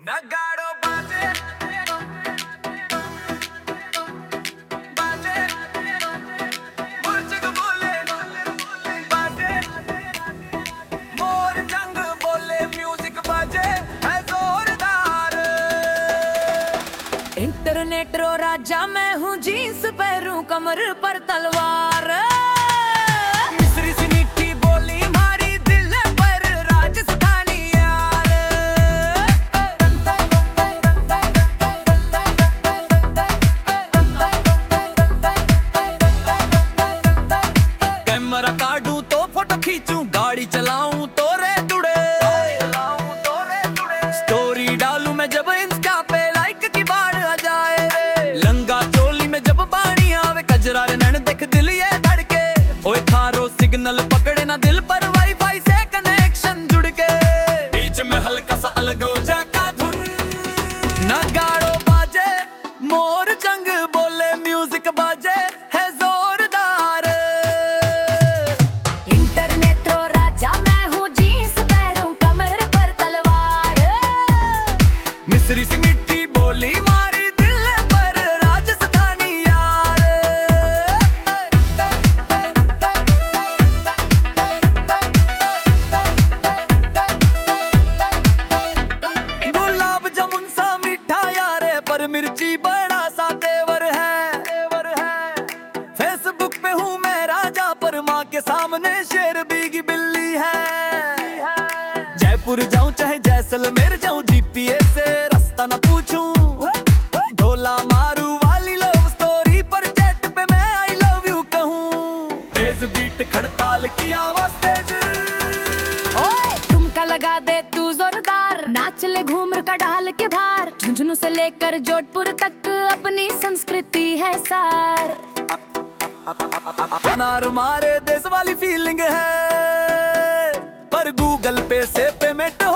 नगाड़ो बाजे बाजे मुर्शिद बोले बाजे मोर जंग बोले म्यूजिक बाजे है जोरदार। इंटरनेट रो राजा मैं हूँ, जींस पहनूं कमर पर तलवार। मिस्री सी मीठी बोली मारी दिल पर राजस्थानी यार। कैमरा काढूं तो फोटो खींचूं, गाड़ी चलाऊं तो रे दुड़े, स्टोरी डालूं मैं जब इंस्टा पे लाइक की बाढ़ आ जाए रे। लंगा चोली में जब बाणी आवे, कजरा रे नैन देख दिल ये धड़के। ओए थारो सिग्नल पकड़े ना दिल पर वाईफाई से कनेक्शन जुड़ के। बीच में हल्का सा अलग हो जाता धुन, नगाड़ो बाजे मोर जंग बोले म्यूजिक बाजे है जोरदार। इंटरनेट रो राजा मैं हूँ, जींस पहनूं कमर पर तलवार। मिस्री सी मीठी बोली मारी दिल पर राजस्थानी यार। गुलाब जामुन सा मीठा यार है, पर मिर्ची बड़ा सा तेवर है। फेसबुक पे हूँ मैं राजा, पर माँ के सामने शेर बीगी बिल्ली है। जयपुर जाऊं चाहे जैसलमेर जाऊं, जीपीएस से रास्ता ना पूछूं। ढोला मारू वाली लव स्टोरी पर चैट पे मैं आई लव यू कहूं। तेज बीट खड़ताल की आवाज तेज, ओए ठुमका लगा दे तू जोरदार, नाच ले घूमर का ढाल के भार। झुंझुनू से लेकर जोधपुर तक अपनी संस्कृति है सार। अनार मारे देश वाली फीलिंग है, पर गूगल पे से पेमेंट